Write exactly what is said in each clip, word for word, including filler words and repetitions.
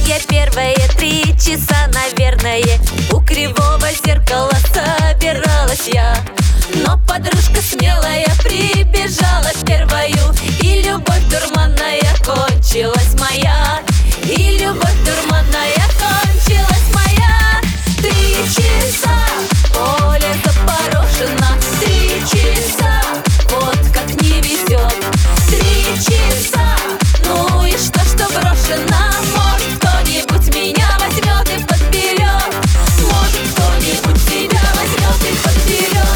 я первые три часа, наверное, у кривого зеркала собиралась я. Но подружка смелая прибежала первою, и любовь дурманная кончилась моя. И любовь дурманная кончилась моя. Три часа, поле запорошено. Три часа, вот как не везет. Три часа, ну и что, что брошено? Может, кто-нибудь меня возьмет и подберет. Может, кто-нибудь тебя возьмет и подберет.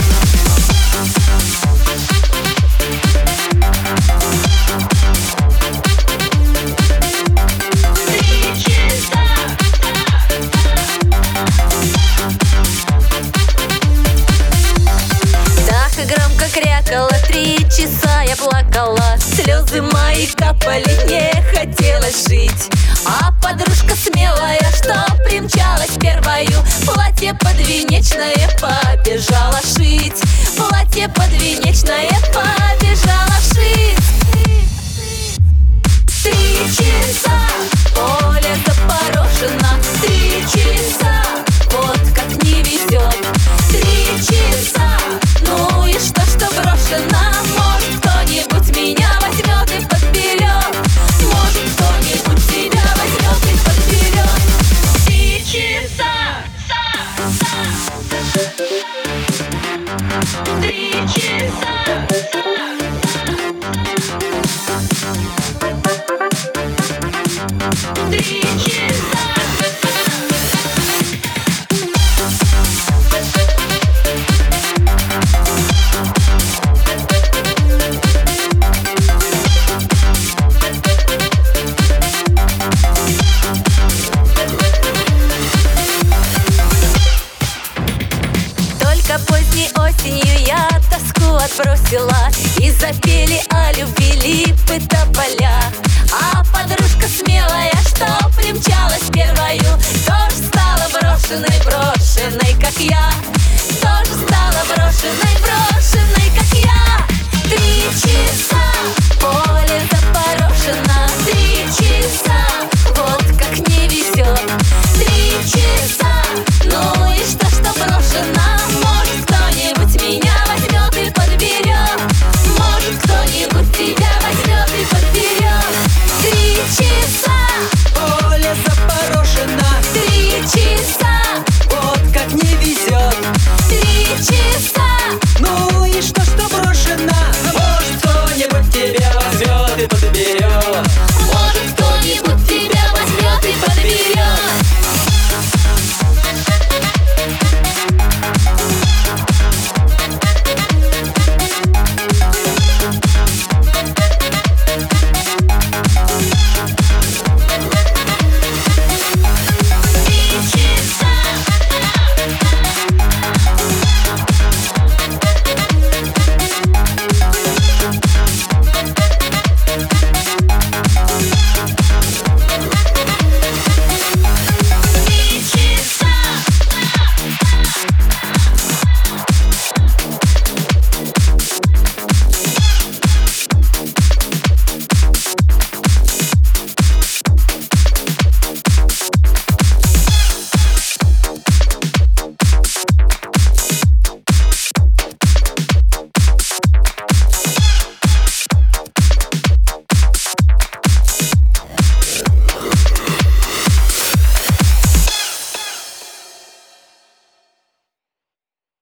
Громко крякала, три часа я плакала. Слезы мои капали, не хотелось жить. А подружка смелая, что примчалась первою, платье подвенечное побежала шить. Платье подвенечное побежала шить. Три часа, поле запорошено. Три часа, вот как не везет. Три часа, ну и что, что брошено? Может, кто-нибудь меня возьмет и подберет. Может, кто-нибудь тебя возьмет и подберет. Три часа, три часа. Три часа. Только поздней осенью я тоску отбросила, и запели о любви липы тополя. А подружка смелая, что примчалась первою, тоже стала брошенной, брошенной, как я. Тоже стала брошенной, брошенной, как я. Три часа.